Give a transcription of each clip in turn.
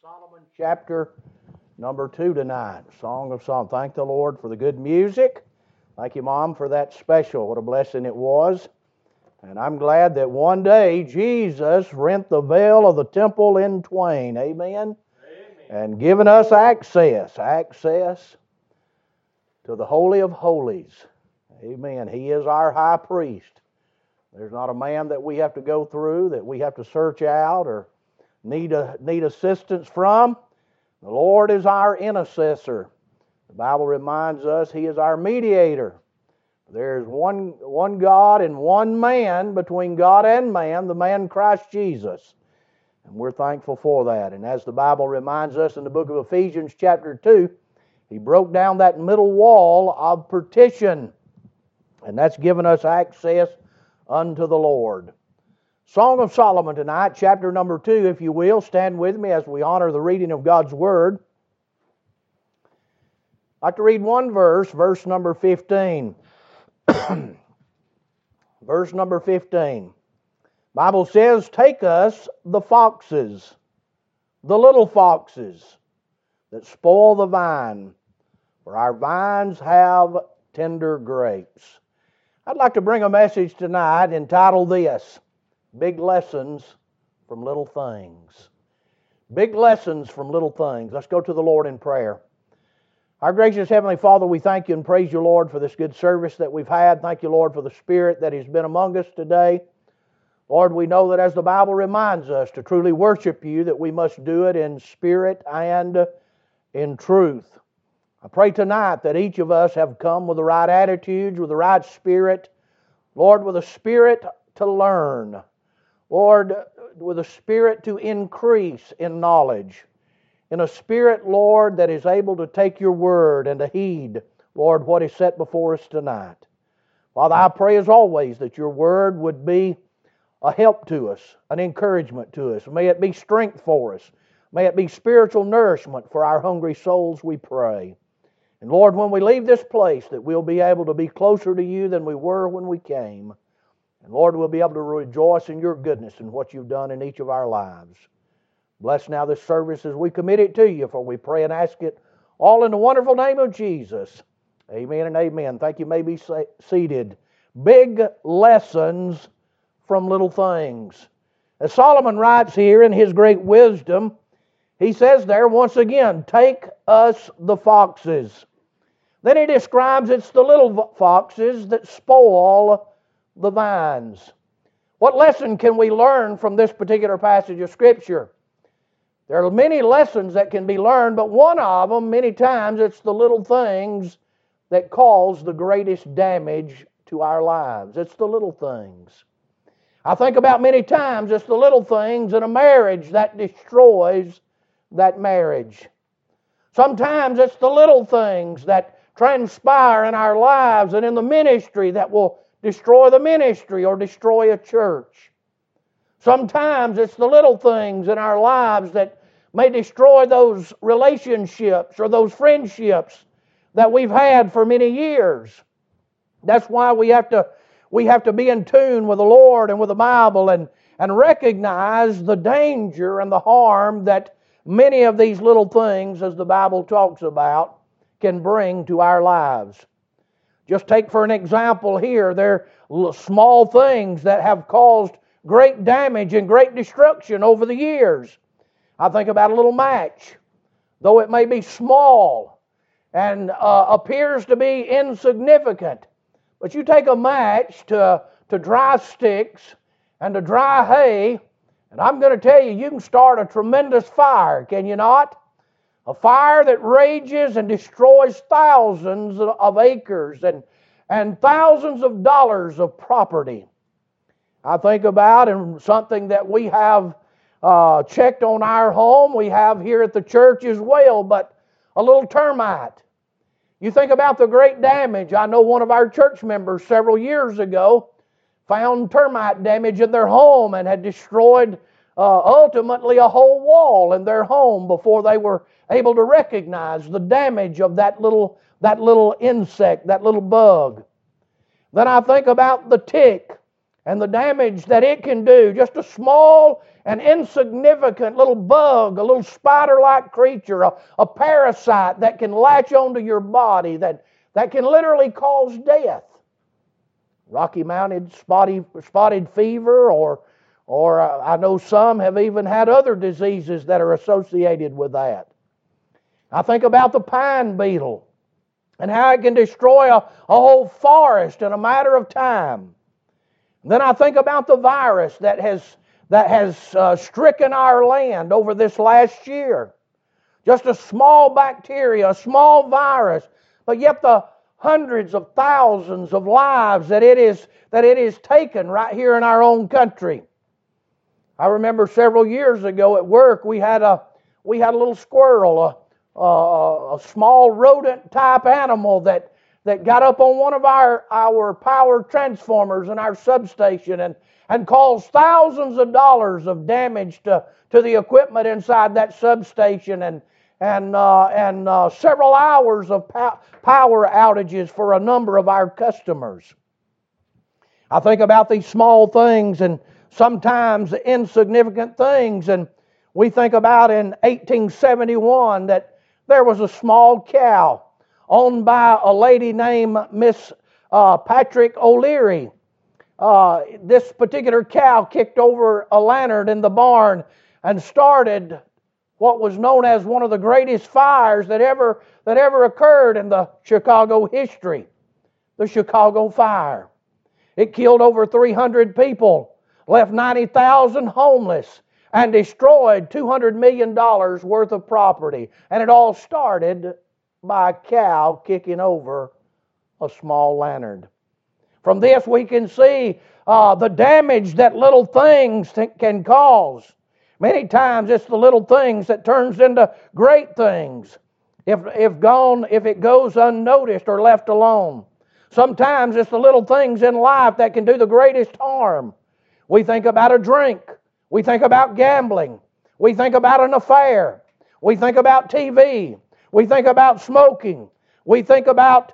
Solomon chapter number 2 tonight. Song of Solomon. Thank the Lord for the good music. Thank you, Mom, for that special. What a blessing it was. And I'm glad that one day Jesus rent the veil of the temple in twain. Amen? And given us access to the Holy of Holies. Amen. He is our high priest. There's not a man that we have to go through, that we have to search out or need assistance from. The Lord is our intercessor. The Bible reminds us He is our mediator. There's one God and one man between God and man, the man Christ Jesus. And we're thankful for that. And as the Bible reminds us in the book of Ephesians chapter 2, He broke down that middle wall of partition. And that's given us access unto the Lord. Song of Solomon tonight, chapter number 2, if you will. Stand with me as we honor the reading of God's Word. I'd like to read one verse number 15. Verse number 15. Bible says, "Take us the foxes, the little foxes that spoil the vine, for our vines have tender grapes." I'd like to bring a message tonight entitled this, Big Lessons from Little Things. Big lessons from little things. Let's go to the Lord in prayer. Our gracious Heavenly Father, we thank You and praise You, Lord, for this good service that we've had. Thank You, Lord, for the Spirit that has been among us today. Lord, we know that as the Bible reminds us to truly worship You, that we must do it in spirit and in truth. I pray tonight that each of us have come with the right attitudes, with the right spirit. Lord, with a spirit to learn. Lord, with a spirit to increase in knowledge. In a spirit, Lord, that is able to take Your word and to heed, Lord, what is set before us tonight. Father, I pray as always that Your word would be a help to us, an encouragement to us. May it be strength for us. May it be spiritual nourishment for our hungry souls, we pray. And Lord, when we leave this place, that we'll be able to be closer to You than we were when we came. And Lord, we'll be able to rejoice in Your goodness and what You've done in each of our lives. Bless now this service as we commit it to You, for we pray and ask it all in the wonderful name of Jesus. Amen and amen. Thank you. May be seated. Big lessons from little things. As Solomon writes here in his great wisdom, he says there once again, "Take us the foxes." Then he describes it's the little foxes that spoil the vines. What lesson can we learn from this particular passage of Scripture? There are many lessons that can be learned, but one of them, many times, it's the little things that cause the greatest damage to our lives. It's the little things. I think about many times it's the little things in a marriage that destroys that marriage. Sometimes it's the little things that transpire in our lives and in the ministry that will destroy the ministry or destroy a church. Sometimes it's the little things in our lives that may destroy those relationships or those friendships that we've had for many years. That's why we have to be in tune with the Lord and with the Bible and recognize the danger and the harm that many of these little things, as the Bible talks about, can bring to our lives. Just take for an example here, there are small things that have caused great damage and great destruction over the years. I think about a little match. Though it may be small and appears to be insignificant, but you take a match to dry sticks and to dry hay, and I'm going to tell you, you can start a tremendous fire, can you not? A fire that rages and destroys thousands of acres and thousands of dollars of property. I think about, and something that we have checked on our home, we have here at the church as well, but a little termite. You think about the great damage. I know one of our church members several years ago found termite damage in their home and had destroyed ultimately a whole wall in their home before they were able to recognize the damage of that little insect, that little bug. Then I think about the tick and the damage that it can do, just a small an insignificant little bug, a little spider-like creature, a parasite that can latch onto your body, that can literally cause death. Rocky Mountain spotted fever, or I know some have even had other diseases that are associated with that. I think about the pine beetle and how it can destroy a whole forest in a matter of time. Then I think about the virus that has stricken our land over this last year. Just a small bacteria, a small virus, but yet the hundreds of thousands of lives that it is taken right here in our own country. I remember several years ago at work we had a little squirrel, a small rodent type animal that got up on one of our power transformers in our substation and caused thousands of dollars of damage to the equipment inside that substation and several hours of power outages for a number of our customers. I think about these small things and sometimes insignificant things, and we think about in 1871 that there was a small cow owned by a lady named Miss Patrick O'Leary. This particular cow kicked over a lantern in the barn and started what was known as one of the greatest fires that ever occurred in the Chicago history, the Chicago Fire. It killed over 300 people, left 90,000 homeless, and destroyed $200 million worth of property. And it all started by a cow kicking over a small lantern. From this we can see the damage that little things can cause. Many times it's the little things that turns into great things if it goes unnoticed or left alone. Sometimes it's the little things in life that can do the greatest harm. We think about a drink. We think about gambling. We think about an affair. We think about TV. We think about smoking. We think about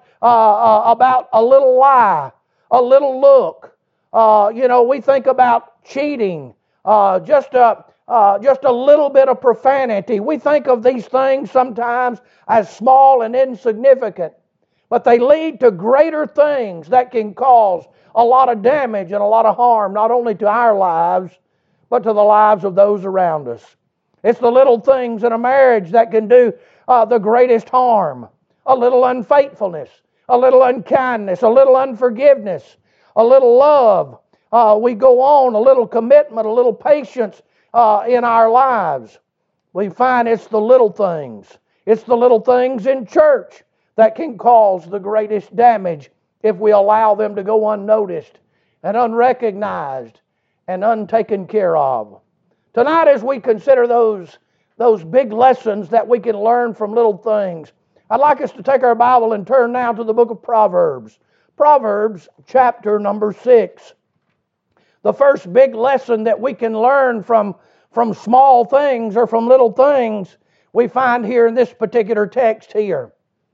a little lie, a little look. We think about cheating. Just a little bit of profanity. We think of these things sometimes as small and insignificant, but they lead to greater things that can cause a lot of damage and a lot of harm, not only to our lives, but to the lives of those around us. It's the little things in a marriage that can do the greatest harm. A little unfaithfulness, a little unkindness, a little unforgiveness, a little love. We go on, a little commitment, a little patience in our lives. We find it's the little things. It's the little things in church that can cause the greatest damage if we allow them to go unnoticed and unrecognized and untaken care of. Tonight, as we consider those big lessons that we can learn from little things, I'd like us to take our Bible and turn now to the book of Proverbs. Proverbs chapter number 6. The first big lesson that we can learn from small things or from little things we find here in this particular text here.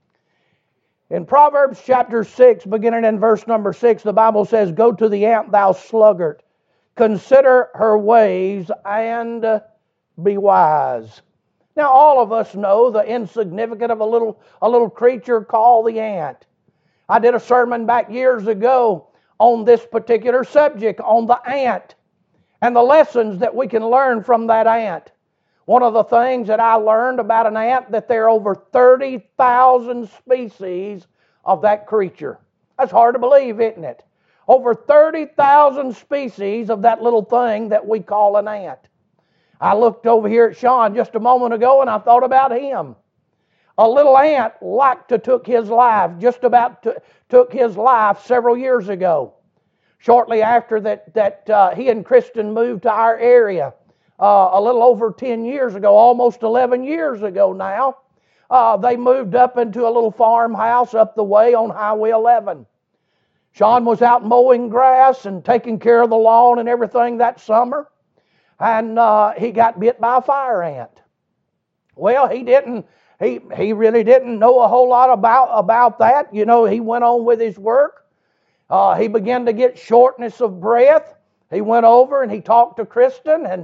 In Proverbs chapter 6, beginning in verse number 6, the Bible says, "Go to the ant, thou sluggard, consider her ways and be wise." Now, all of us know the insignificance of a little creature called the ant. I did a sermon back years ago on this particular subject, on the ant, and the lessons that we can learn from that ant. One of the things that I learned about an ant, that there are over 30,000 species of that creature. That's hard to believe, isn't it? Over 30,000 species of that little thing that we call an ant. I looked over here at Sean just a moment ago and I thought about him. A little ant like to took his life, just about took his life several years ago. Shortly after that he and Kristen moved to our area, a little over 10 years ago, almost 11 years ago now, they moved up into a little farmhouse up the way on Highway 11. Sean was out mowing grass and taking care of the lawn and everything that summer, and he got bit by a fire ant. Well, he really didn't know a whole lot about that. You know, he went on with his work. He began to get shortness of breath. He went over and he talked to Kristen,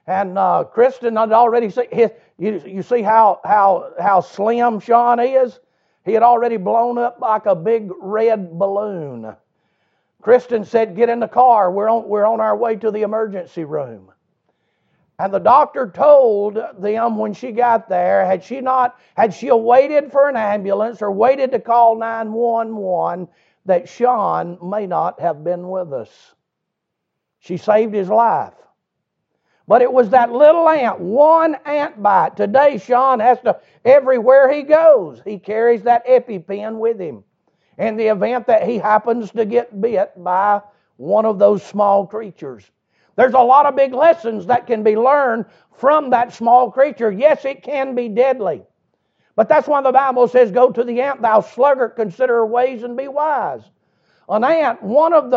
And Kristen had already seen you see how slim Sean is? He had already blown up like a big red balloon. Kristen said, "Get in the car. We're on our way to the emergency room." And the doctor told them when she got there, had she waited for an ambulance or waited to call 911, that Sean may not have been with us. She saved his life. But it was that little ant, one ant bite. Today, Sean has to, everywhere he goes, he carries that EpiPen with him. In the event that he happens to get bit by one of those small creatures. There's a lot of big lessons that can be learned from that small creature. Yes, it can be deadly. But that's why the Bible says, "Go to the ant, thou sluggard, consider her ways and be wise." An ant, one of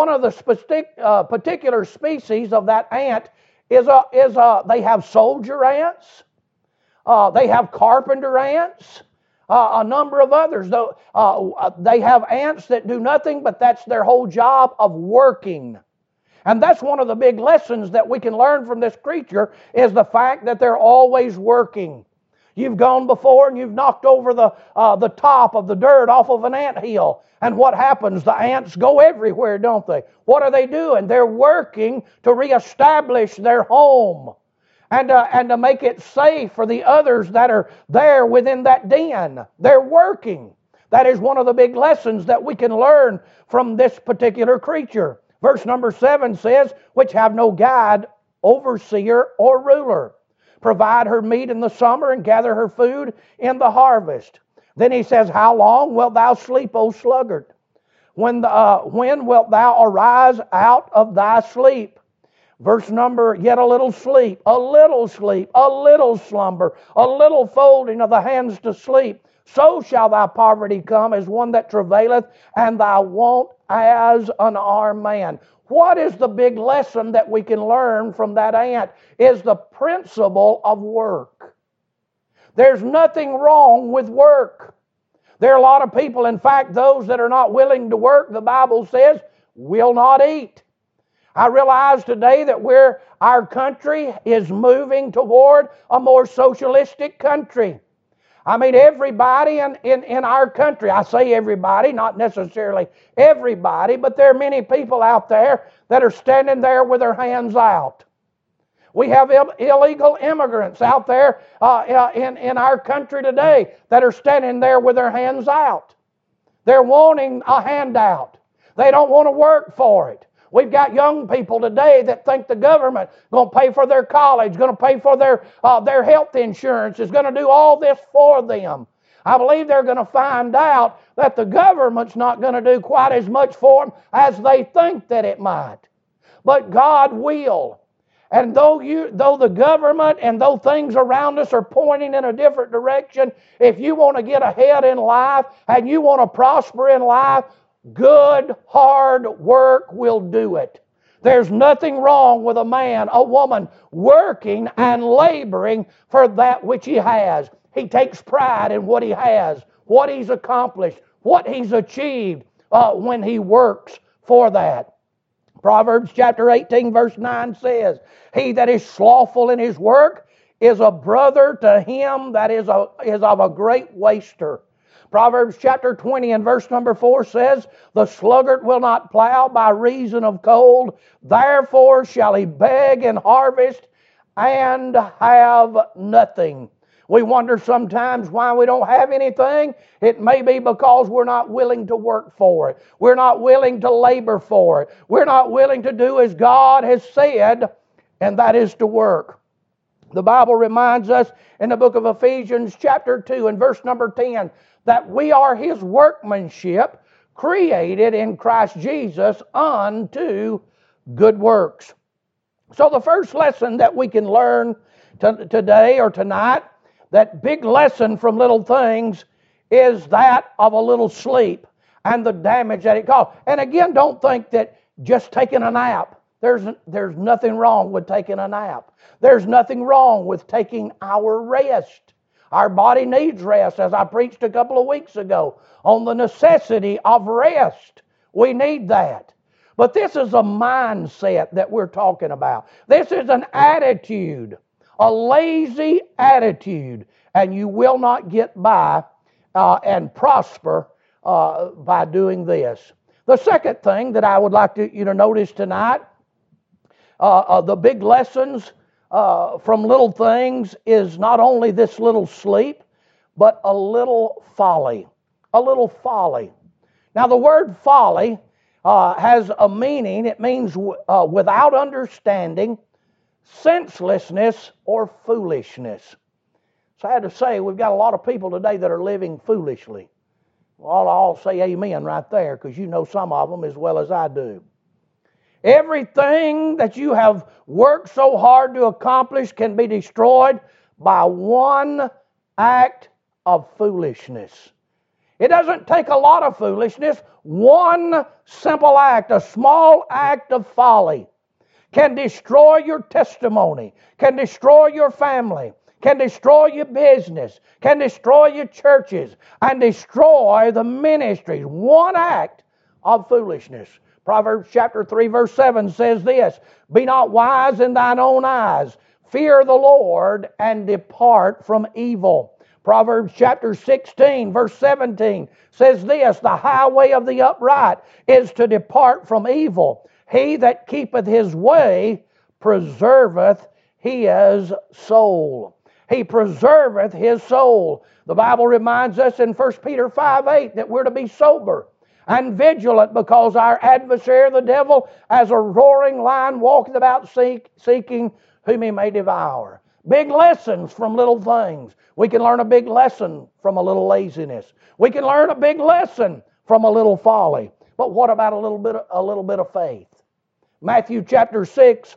the particular species of that ant they have soldier ants, they have carpenter ants, a number of others. They have ants that do nothing, but that's their whole job of working. And that's one of the big lessons that we can learn from this creature, is the fact that they're always working. You've gone before and you've knocked over the top of the dirt off of an anthill. And what happens? The ants go everywhere, don't they? What are they doing? They're working to reestablish their home and to make it safe for the others that are there within that den. They're working. That is one of the big lessons that we can learn from this particular creature. Verse number 7 says, "Which have no guide, overseer, or ruler. Provide her meat in the summer and gather her food in the harvest." Then he says, "How long wilt thou sleep, O sluggard? When wilt thou arise out of thy sleep?" Verse number, "Yet a little sleep, a little sleep, a little slumber, a little folding of the hands to sleep. So shall thy poverty come as one that travaileth, and thy want as an armed man." What is the big lesson that we can learn from that ant? Is the principle of work. There's nothing wrong with work. There are a lot of people, in fact, those that are not willing to work, the Bible says, will not eat. I realize today that our country is moving toward a more socialistic country. I mean, everybody in our country, I say everybody, not necessarily everybody, but there are many people out there that are standing there with their hands out. We have illegal immigrants out there in our country today that are standing there with their hands out. They're wanting a handout. They don't want to work for it. We've got young people today that think the government is going to pay for their college, going to pay for their health insurance, is going to do all this for them. I believe they're going to find out that the government's not going to do quite as much for them as they think that it might. But God will. And though the government and though things around us are pointing in a different direction, if you want to get ahead in life and you want to prosper in life, good, hard work will do it. There's nothing wrong with a man, a woman, working and laboring for that which he has. He takes pride in what he has, what he's accomplished, what he's achieved when he works for that. Proverbs chapter 18 verse 9 says, "He that is slothful in his work is a brother to him that is of a great waster." Proverbs chapter 20 and verse number 4 says, "The sluggard will not plow by reason of cold, therefore shall he beg and harvest and have nothing." We wonder sometimes why we don't have anything. It may be because we're not willing to work for it. We're not willing to labor for it. We're not willing to do as God has said, and that is to work. The Bible reminds us in the book of Ephesians chapter 2 and verse number 10 that we are His workmanship, created in Christ Jesus unto good works. So the first lesson that we can learn today or tonight, that big lesson from little things, is that of a little sleep and the damage that it causes. And again, don't think that just taking a nap, there's nothing wrong with taking a nap. There's nothing wrong with taking our rest. Our body needs rest, as I preached a couple of weeks ago on the necessity of rest. We need that. But this is a mindset that we're talking about. This is an attitude, a lazy attitude, and you will not get by and prosper by doing this. The second thing that I would like you to notice tonight, the big lessons from little things is not only this little sleep, but a little folly. A little folly. Now the word folly has a meaning. It means without understanding, senselessness, or foolishness. Sad to say, we've got a lot of people today that are living foolishly. Well, I'll say amen right there, because you know some of them as well as I do. Everything that you have worked so hard to accomplish can be destroyed by one act of foolishness. It doesn't take a lot of foolishness. One simple act, a small act of folly, can destroy your testimony, can destroy your family, can destroy your business, can destroy your churches, and destroy the ministries. One act of foolishness. Proverbs chapter 3 verse 7 says this, "Be not wise in thine own eyes. Fear the Lord and depart from evil." Proverbs chapter 16 verse 17 says this, "The highway of the upright is to depart from evil. He that keepeth his way preserveth his soul." He preserveth his soul. The Bible reminds us in 1 Peter 5:8 that we're to be sober and vigilant, because our adversary, the devil, as a roaring lion, walketh about seeking whom he may devour. Big lessons from little things. We can learn a big lesson from a little laziness. We can learn a big lesson from a little folly. But what about a little bit of faith? Matthew chapter 6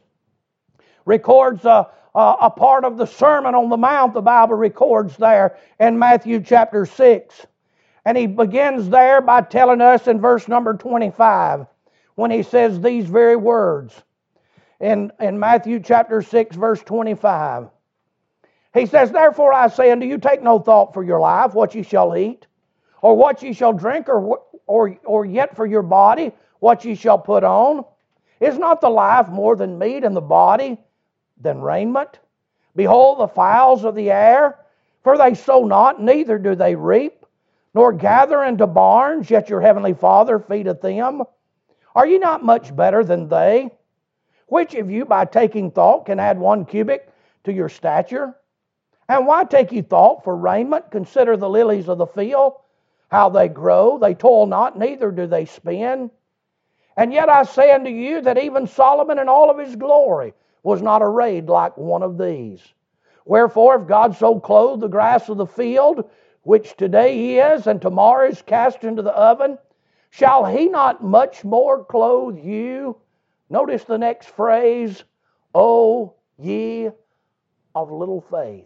records a part of the Sermon on the Mount. The Bible records there in Matthew chapter 6. And he begins there by telling us in verse number 25, when he says these very words in Matthew chapter 6 verse 25. He says, "Therefore I say unto you, take no thought for your life, what ye shall eat, or what ye shall drink, or yet for your body, what ye shall put on. Is not the life more than meat, and the body than raiment? Behold the fowls of the air, for they sow not, neither do they reap, nor gather into barns, yet your heavenly Father feedeth them. Are ye not much better than they? Which of you by taking thought can add 1 cubit to your stature? And why take ye thought for raiment? Consider the lilies of the field, how they grow. They toil not, neither do they spin. And yet I say unto you that even Solomon in all of his glory was not arrayed like one of these. Wherefore, if God so clothe the grass of the field, which today is, and tomorrow is cast into the oven, shall he not much more clothe you?" Notice the next phrase, "O ye of little faith."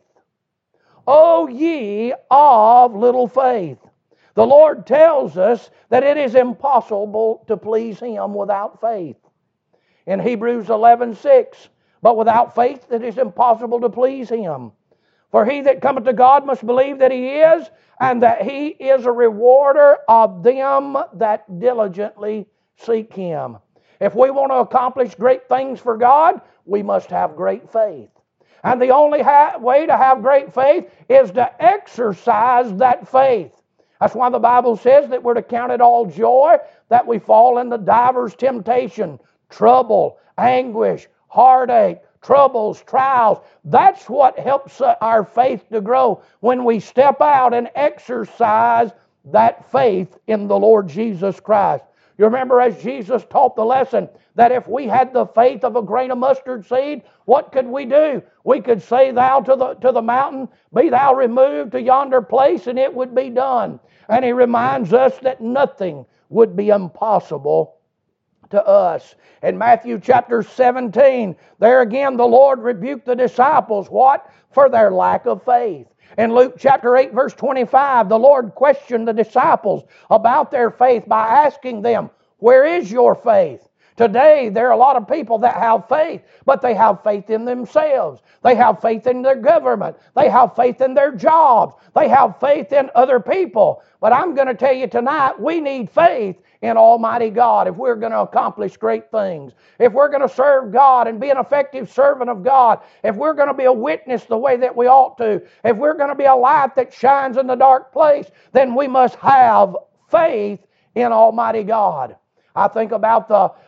O ye of little faith. The Lord tells us that it is impossible to please Him without faith. In Hebrews 11:6, "But without faith it is impossible to please Him. For he that cometh to God must believe that He is, and that He is a rewarder of them that diligently seek Him." If we want to accomplish great things for God, we must have great faith. And the only way to have great faith is to exercise that faith. That's why the Bible says that we're to count it all joy that we fall into divers temptation, trouble, anguish, heartache, troubles, trials. That's what helps our faith to grow, when we step out and exercise that faith in the Lord Jesus Christ. You remember, as Jesus taught the lesson, that if we had the faith of a grain of mustard seed, what could we do? We could say thou to the mountain, "Be thou removed to yonder place," and it would be done. And He reminds us that nothing would be impossible to us. In Matthew chapter 17, there again the Lord rebuked the disciples. What? For their lack of faith. In Luke chapter 8 verse 25, the Lord questioned the disciples about their faith by asking them, "Where is your faith?" Today, there are a lot of people that have faith, but they have faith in themselves. They have faith in their government. They have faith in their jobs. They have faith in other people. But I'm going to tell you tonight, we need faith in Almighty God, if we're going to accomplish great things, if we're going to serve God and be an effective servant of God, if we're going to be a witness the way that we ought to, if we're going to be a light that shines in the dark place, then we must have faith in Almighty God. I think about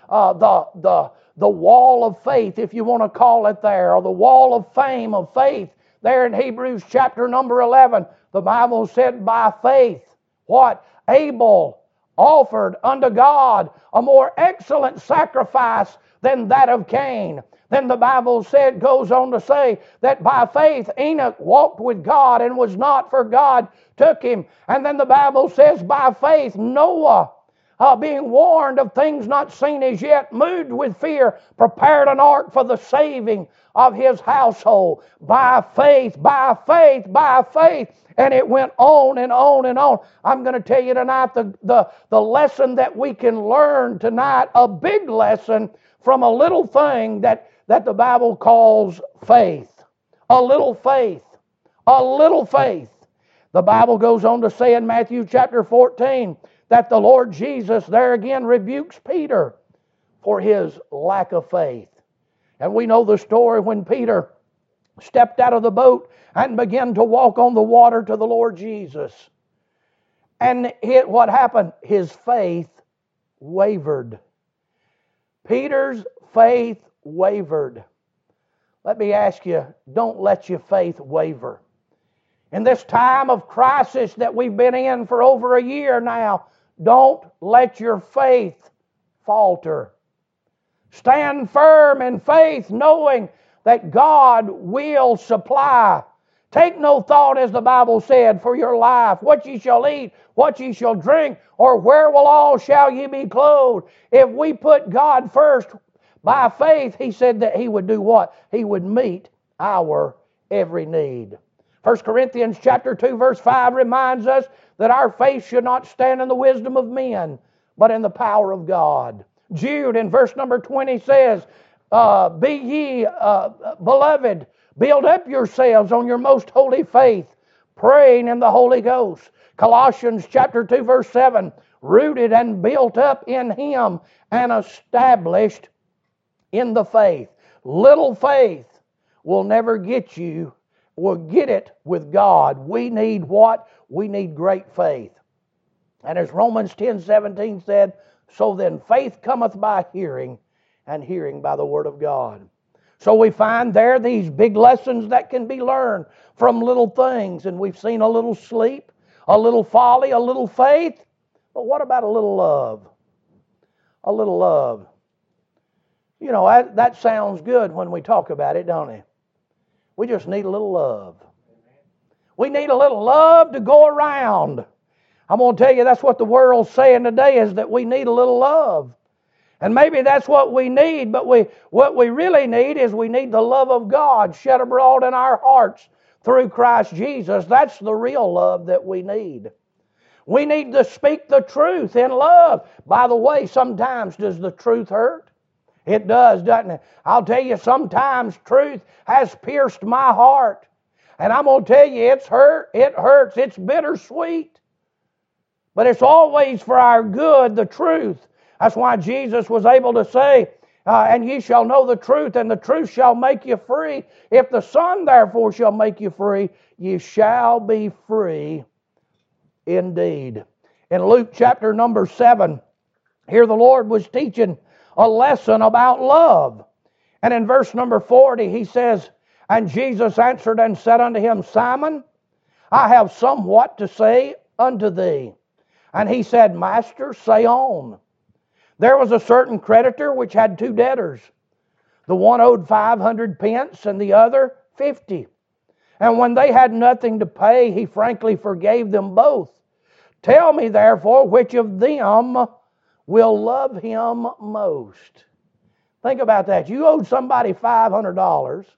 the wall of faith, if you want to call it there, or the wall of fame of faith there in Hebrews chapter number 11. The Bible said by faith, what? Abel offered unto God a more excellent sacrifice than that of Cain. Then the Bible goes on to say that by faith Enoch walked with God and was not, for God took him. And then the Bible says by faith Noah, being warned of things not seen as yet, moved with fear, prepared an ark for the saving of his household. By faith, by faith, by faith. And it went on and on and on. I'm going to tell you tonight the lesson that we can learn tonight, a big lesson from a little thing that the Bible calls faith. A little faith. A little faith. The Bible goes on to say in Matthew chapter 14 that the Lord Jesus there again rebukes Peter for his lack of faith. And we know the story when Peter stepped out of the boat and began to walk on the water to the Lord Jesus. And what happened? His faith wavered. Peter's faith wavered. Let me ask you, don't let your faith waver. In this time of crisis that we've been in for over a year now, don't let your faith falter. Stand firm in faith, knowing that God will supply. Take no thought, as the Bible said, for your life, what ye shall eat, what ye shall drink, or wherewithal shall ye be clothed. If we put God first by faith, He said that He would do what? He would meet our every need. 1 Corinthians chapter 2 verse 5 reminds us that our faith should not stand in the wisdom of men, but in the power of God. Jude in verse number 20 says, be ye, beloved, build up yourselves on your most holy faith, praying in the Holy Ghost. Colossians chapter 2 verse 7, rooted and built up in Him and established in the faith. Little faith will never get you. We'll get it with God. We need what? We need great faith. And as Romans 10:17 said, so then faith cometh by hearing, and hearing by the Word of God. So we find there these big lessons that can be learned from little things. And we've seen a little sleep, a little folly, a little faith. But what about a little love? A little love. You know, that sounds good when we talk about it, don't it? We just need a little love. We need a little love to go around. I'm going to tell you that's what the world's saying today, is that we need a little love. And maybe that's what we need, but what we really need is we need the love of God shed abroad in our hearts through Christ Jesus. That's the real love that we need. We need to speak the truth in love. By the way, sometimes does the truth hurt? It does, doesn't it? I'll tell you, sometimes truth has pierced my heart. And I'm going to tell you, it's hurt. It hurts. It's bittersweet. But it's always for our good, the truth. That's why Jesus was able to say, and ye shall know the truth, and the truth shall make you free. If the Son therefore shall make you free, ye shall be free indeed. In Luke chapter number 7, here the Lord was teaching a lesson about love. And in verse number 40, He says, and Jesus answered and said unto him, Simon, I have somewhat to say unto thee. And he said, Master, say on. There was a certain creditor which had two debtors. The one owed 500 pence and the other 50. And when they had nothing to pay, he frankly forgave them both. Tell me therefore which of them will love him most. Think about that. You owed somebody $500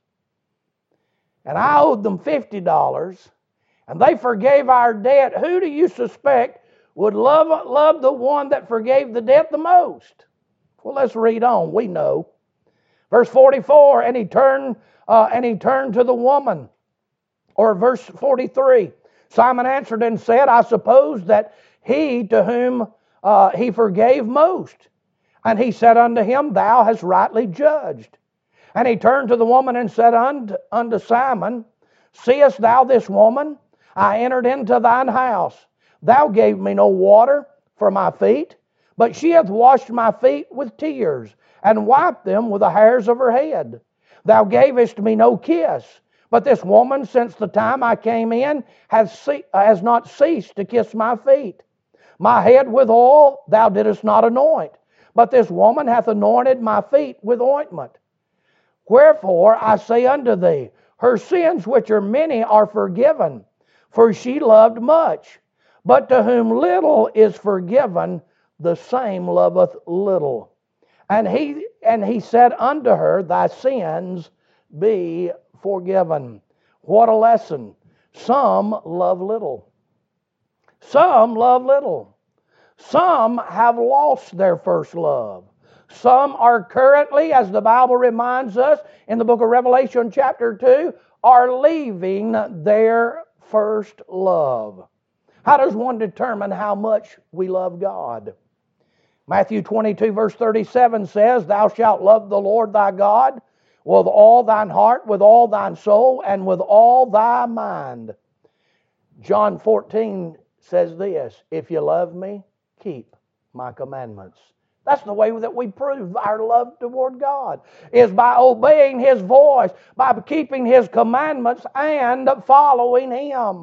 and I owed them $50 and they forgave our debt. Who do you suspect would love the one that forgave the debt the most? Well, let's read on. We know. Verse 44, and he turned to the woman. Or verse 43, Simon answered and said, I suppose that he to whom he forgave most. And he said unto him, Thou hast rightly judged. And he turned to the woman and said unto Simon, Seest thou this woman? I entered into thine house. Thou gave me no water for my feet, but she hath washed my feet with tears, and wiped them with the hairs of her head. Thou gavest me no kiss, but this woman, since the time I came in, has not ceased to kiss my feet. My head with oil thou didst not anoint, but this woman hath anointed my feet with ointment. Wherefore I say unto thee, her sins which are many are forgiven, for she loved much. But to whom little is forgiven, the same loveth little. And he said unto her, Thy sins be forgiven. What a lesson. Some love little. Some love little. Some have lost their first love. Some are currently, as the Bible reminds us in the book of Revelation chapter 2, are leaving their first love. How does one determine how much we love God? Matthew 22 verse 37 says, Thou shalt love the Lord thy God with all thine heart, with all thine soul, and with all thy mind. John 14 says this, If you love me, keep my commandments. That's the way that we prove our love toward God, is by obeying His voice, by keeping His commandments and following Him.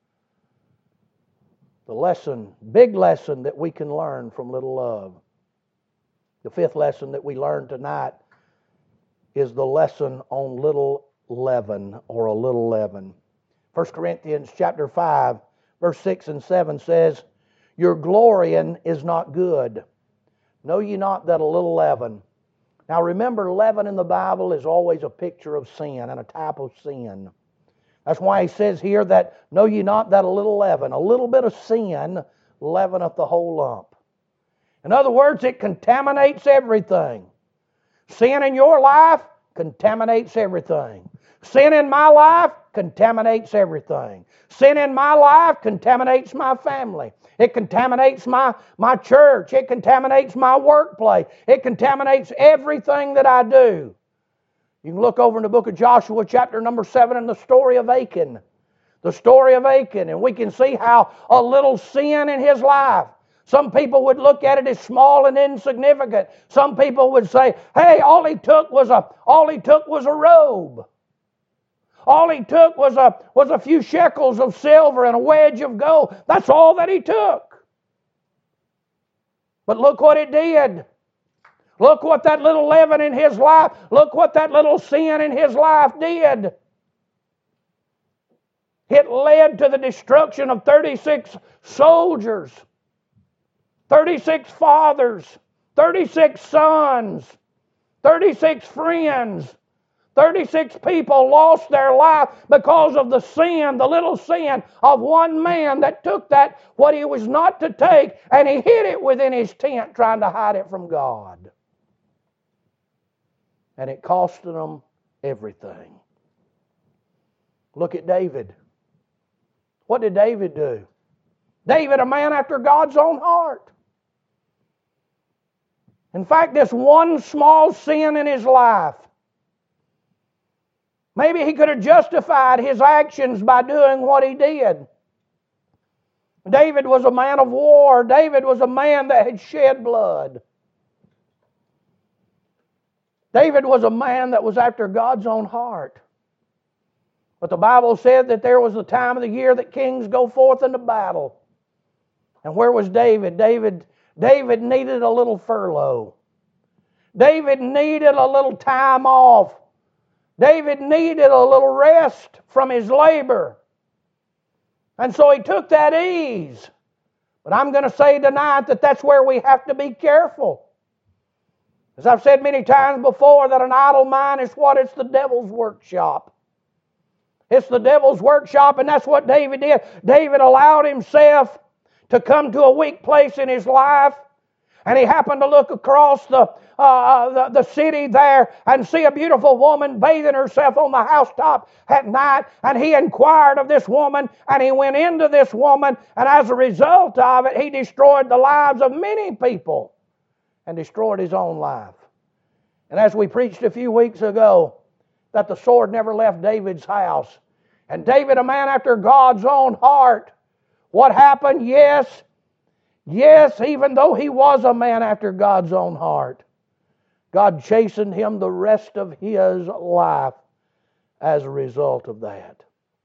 The lesson, big lesson that we can learn from little love. The fifth lesson that we learn tonight is the lesson on little leaven, or a little leaven. 1 Corinthians chapter 5, verse 6 and 7 says, Your glorying is not good. Know ye not that a little leaven. Now remember, leaven in the Bible is always a picture of sin and a type of sin. That's why he says here that, Know ye not that a little leaven, a little bit of sin, leaveneth the whole lump. In other words, it contaminates everything. Sin in your life contaminates everything. Sin in my life contaminates everything. Sin in my life contaminates my family. It contaminates my church. It contaminates my workplace. It contaminates everything that I do. You can look over in the book of Joshua chapter number 7 and the story of Achan. The story of Achan, and we can see how a little sin in his life. Some people would look at it as small and insignificant. Some people would say, hey, all he took was a robe. All he took was a few shekels of silver and a wedge of gold. That's all that he took. But look what it did. Look what that little leaven in his life, look what that little sin in his life did. It led to the destruction of 36 soldiers, 36 fathers, 36 sons, 36 friends. 36 people lost their life because of the sin, the little sin of one man that took that, what he was not to take, and he hid it within his tent trying to hide it from God. And it cost them everything. Look at David. What did David do? David, a man after God's own heart. In fact, this one small sin in his life, maybe he could have justified his actions by doing what he did. David was a man of war. David was a man that had shed blood. David was a man that was after God's own heart. But the Bible said that there was a time of the year that kings go forth into battle. And where was David? David needed a little furlough. David needed a little time off. David needed a little rest from his labor. And so he took that ease. But I'm going to say tonight that that's where we have to be careful. As I've said many times before, that an idle mind is what? It's the devil's workshop. It's the devil's workshop, and that's what David did. David allowed himself to come to a weak place in his life, And he happened to look across the city there and see a beautiful woman bathing herself on the housetop at night. And he inquired of this woman, and he went into this woman, and as a result of it, he destroyed the lives of many people and destroyed his own life. And as we preached a few weeks ago, that the sword never left David's house. And David, a man after God's own heart, what happened? Yes, even though he was a man after God's own heart, God chastened him the rest of his life as a result of that.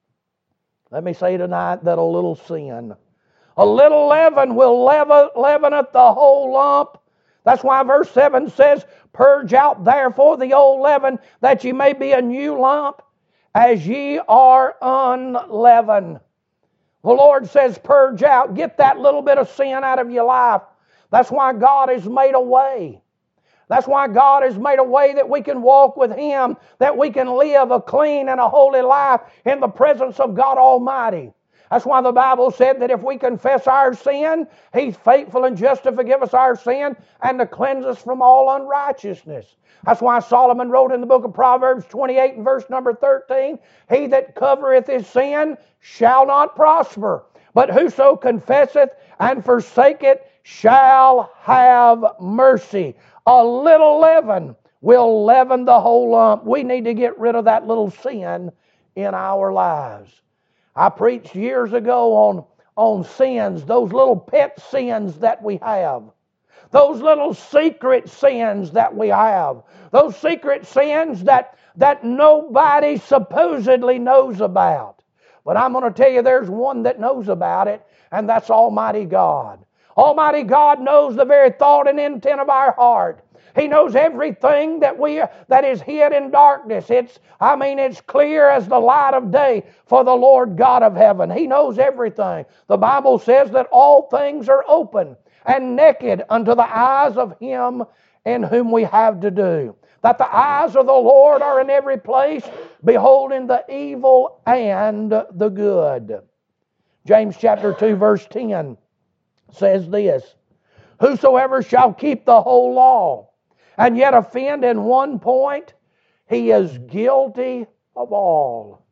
Let me say tonight that a little sin, a little leaven will leaveneth the whole lump. That's why verse 7 says, purge out therefore the old leaven, that ye may be a new lump, as ye are unleavened. The Lord says, purge out. Get that little bit of sin out of your life. That's why God has made a way. That's why God has made a way that we can walk with Him, that we can live a clean and a holy life in the presence of God Almighty. That's why the Bible said that if we confess our sin, He's faithful and just to forgive us our sin and to cleanse us from all unrighteousness. That's why Solomon wrote in the book of Proverbs 28 and verse number 13, he that covereth his sin shall not prosper, but whoso confesseth and forsaketh shall have mercy. A little leaven will leaven the whole lump. We need to get rid of that little sin in our lives. I preached years ago on sins, those little pet sins that we have. Those little secret sins that we have. Those secret sins that nobody supposedly knows about. But I'm going to tell you there's one that knows about it, and that's Almighty God. Almighty God knows the very thought and intent of our heart. He knows everything that is hid in darkness. It's clear as the light of day for the Lord God of heaven. He knows everything. The Bible says that all things are open and naked unto the eyes of Him in whom we have to do. That the eyes of the Lord are in every place, beholding the evil and the good. James chapter 2 verse 10 says this, whosoever shall keep the whole law and yet offend in one point, he is guilty of all.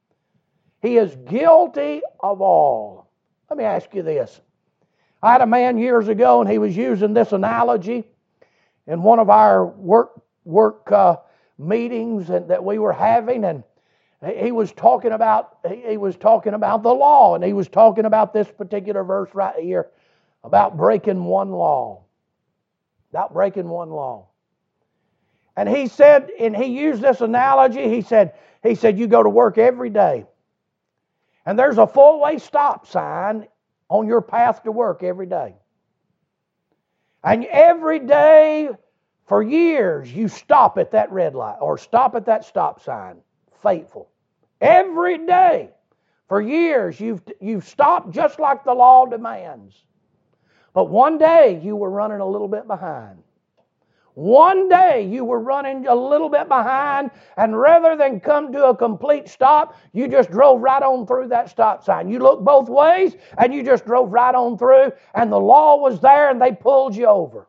He is guilty of all. Let me ask you this. I had a man years ago, and he was using this analogy in one of our work meetings that we were having, and he was talking about the law, and he was talking about this particular verse right here about breaking one law. About breaking one law. And he said, and he used this analogy, he said, you go to work every day, and there's a four-way stop sign on your path to work every day. And every day for years you stop at that red light or stop at that stop sign. Faithful. Every day for years you've stopped just like the law demands. But one day you were running a little bit behind. One day you were running a little bit behind, and rather than come to a complete stop, you just drove right on through that stop sign. You looked both ways, and you just drove right on through, and the law was there, and they pulled you over.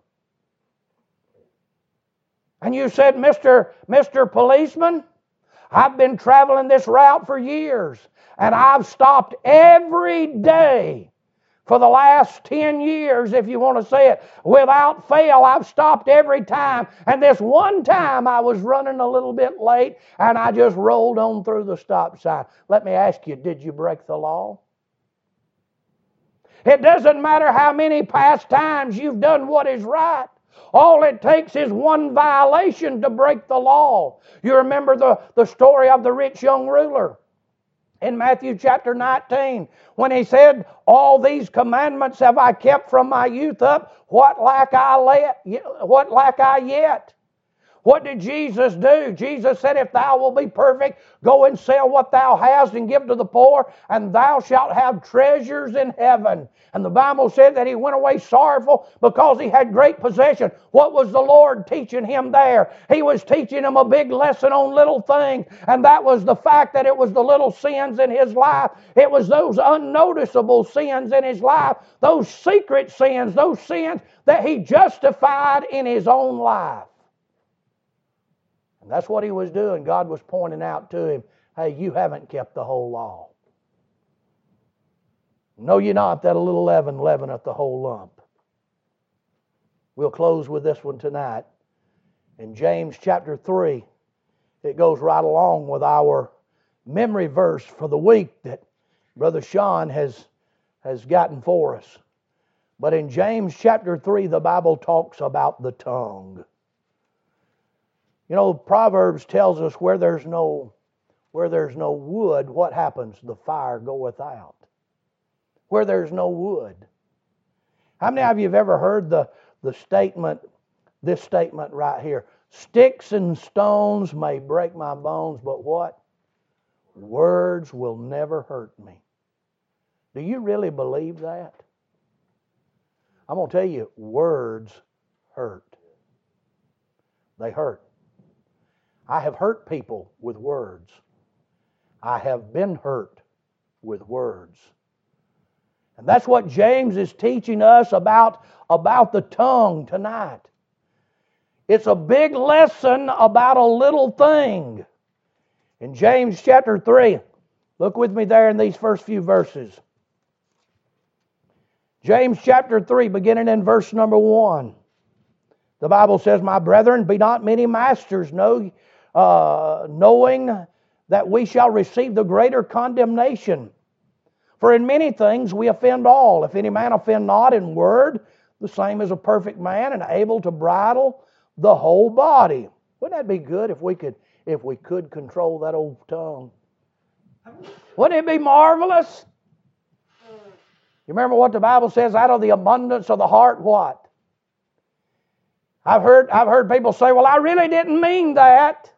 And you said, Mr. Policeman, I've been traveling this route for years, and I've stopped every day. For the last 10 years, if you want to say it, without fail, I've stopped every time. And this one time I was running a little bit late and I just rolled on through the stop sign. Let me ask you, did you break the law? It doesn't matter how many past times you've done what is right. All it takes is one violation to break the law. You remember the story of the rich young ruler in Matthew chapter 19, when he said, all these commandments have I kept from my youth up, what lack I yet? What did Jesus do? Jesus said, if thou wilt be perfect, go and sell what thou hast and give to the poor, and thou shalt have treasures in heaven. And the Bible said that he went away sorrowful because he had great possession. What was the Lord teaching him there? He was teaching him a big lesson on little things, and that was the fact that it was the little sins in his life. It was those unnoticeable sins in his life, those secret sins, those sins that he justified in his own life. And that's what he was doing. God was pointing out to him, hey, you haven't kept the whole law. Know ye not that a little leaven leaveneth the whole lump? We'll close with this one tonight. In James chapter 3, it goes right along with our memory verse for the week that Brother Sean has gotten for us. But in James chapter 3, the Bible talks about the tongue. You know, Proverbs tells us where there's no wood, what happens? The fire goeth out. Where there's no wood. How many of you have ever heard this statement right here? Sticks and stones may break my bones, but what? Words will never hurt me. Do you really believe that? I'm going to tell you, words hurt. They hurt. I have hurt people with words. I have been hurt with words. And that's what James is teaching us about the tongue tonight. It's a big lesson about a little thing. In James chapter 3, look with me there in these first few verses. James chapter 3, beginning in verse number 1. The Bible says, my brethren, be not many masters, knowing that we shall receive the greater condemnation. For in many things we offend all. If any man offend not in word, the same is a perfect man and able to bridle the whole body. Wouldn't that be good if we could control that old tongue? Wouldn't it be marvelous? You remember what the Bible says, out of the abundance of the heart, what? I've heard people say, well, I really didn't mean that.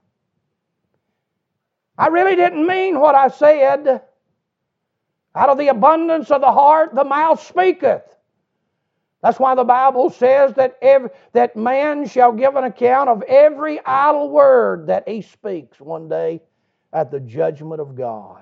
I really didn't mean what I said. Out of the abundance of the heart, the mouth speaketh. That's why the Bible says that man shall give an account of every idle word that he speaks one day at the judgment of God.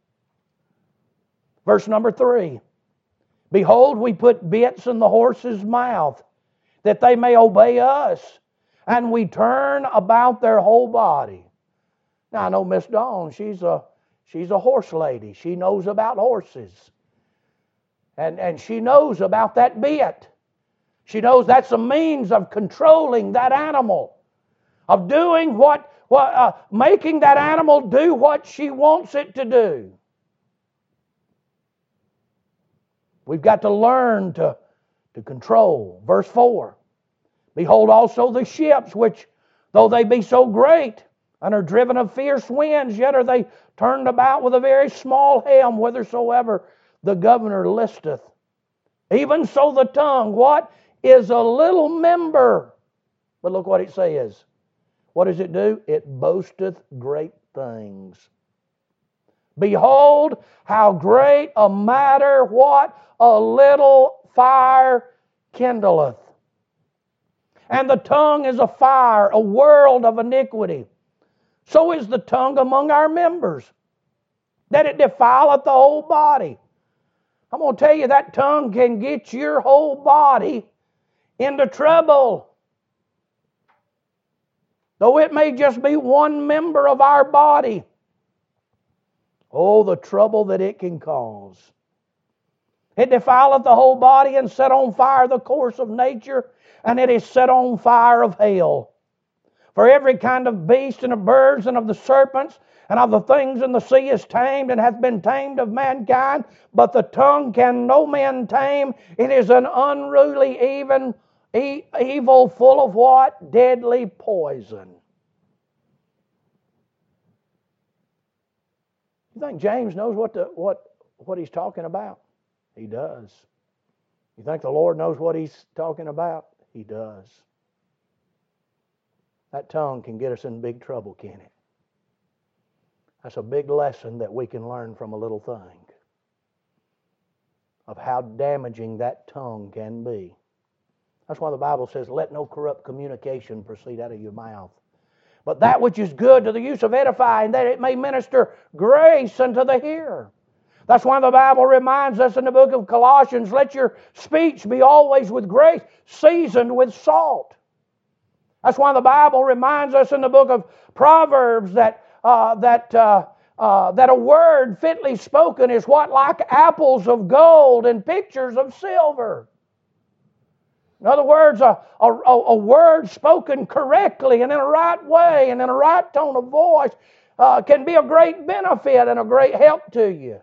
Verse number 3. Behold, we put bits in the horse's mouth, that they may obey us, and we turn about their whole body. Now, I know Miss Dawn, she's a horse lady. She knows about horses. And she knows about that bit. She knows that's a means of controlling that animal, of doing making that animal do what she wants it to do. We've got to learn to control. Verse 4. Behold also the ships, which, though they be so great, and are driven of fierce winds, yet are they turned about with a very small helm, whithersoever the governor listeth. Even so the tongue, what? Is a little member. But look what it says. What does it do? It boasteth great things. Behold, how great a matter, what? A little fire kindleth. And the tongue is a fire, a world of iniquity. So is the tongue among our members, that it defileth the whole body. I'm going to tell you, that tongue can get your whole body into trouble. Though it may just be one member of our body. Oh, the trouble that it can cause. It defileth the whole body, and set on fire the course of nature, and it is set on fire of hell. For every kind of beast, and of birds, and of the serpents, and of the things in the sea is tamed, and hath been tamed of mankind. But the tongue can no man tame. It is an unruly evil, full of what? Deadly poison. You think James knows what he's talking about? He does. You think the Lord knows what he's talking about? He does. That tongue can get us in big trouble, can it? That's a big lesson that we can learn from a little thing, of how damaging that tongue can be. That's why the Bible says, let no corrupt communication proceed out of your mouth, but that which is good to the use of edifying, that it may minister grace unto the hearer. That's why the Bible reminds us in the book of Colossians, let your speech be always with grace, seasoned with salt. That's why the Bible reminds us in the book of Proverbs that a word fitly spoken is what, like apples of gold and pictures of silver. In other words, a word spoken correctly and in a right way and in a right tone of voice can be a great benefit and a great help to you.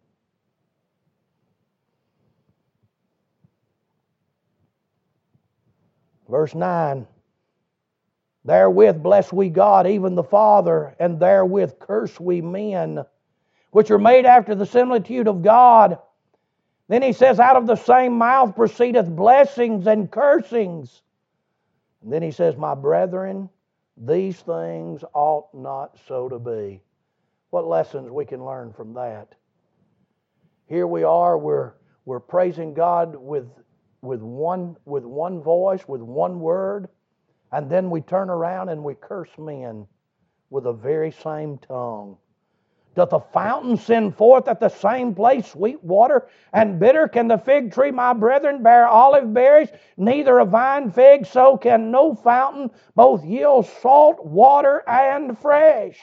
Verse 9, therewith bless we God, even the Father, and therewith curse we men, which are made after the similitude of God. Then he says, out of the same mouth proceedeth blessings and cursings. And then he says, my brethren, these things ought not so to be. What lessons we can learn from that? Here we are, we're praising God with one voice, with one word, and then we turn around and we curse men with the very same tongue. Doth a fountain send forth at the same place sweet water and bitter? Can the fig tree, my brethren, bear olive berries? Neither a vine fig, so can no fountain both yield salt water and fresh.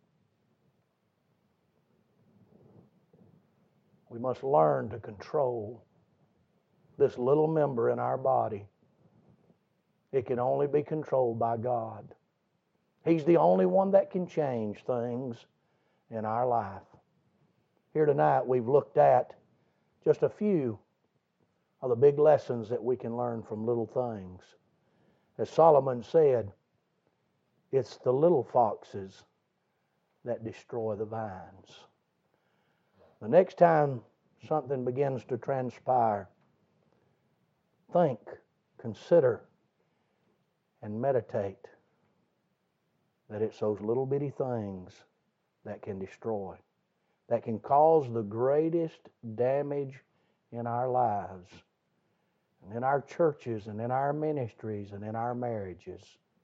We must learn to control this little member in our body. It can only be controlled by God. He's the only one that can change things in our life. Here tonight we've looked at just a few of the big lessons that we can learn from little things. As Solomon said, it's the little foxes that destroy the vines. The next time something begins to transpire, think, consider, and meditate that it's those little bitty things that can destroy, that can cause the greatest damage in our lives, and in our churches, and in our ministries, and in our marriages.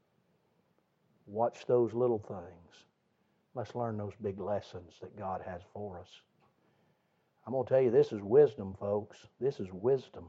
Watch those little things. Let's learn those big lessons that God has for us. I'm going to tell you, this is wisdom, folks. This is wisdom.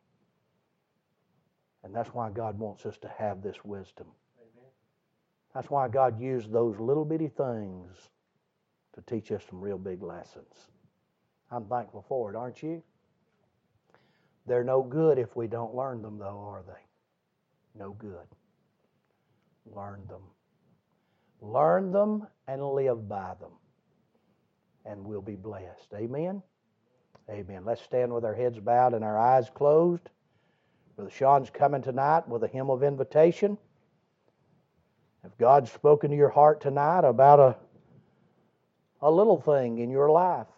And that's why God wants us to have this wisdom. Amen. That's why God used those little bitty things to teach us some real big lessons. I'm thankful for it, aren't you? They're no good if we don't learn them, though, are they? No good. Learn them. Learn them and live by them. And we'll be blessed. Amen? Amen. Let's stand with our heads bowed and our eyes closed. Brother Sean's coming tonight with a hymn of invitation. If God's spoken to your heart tonight about a little thing in your life,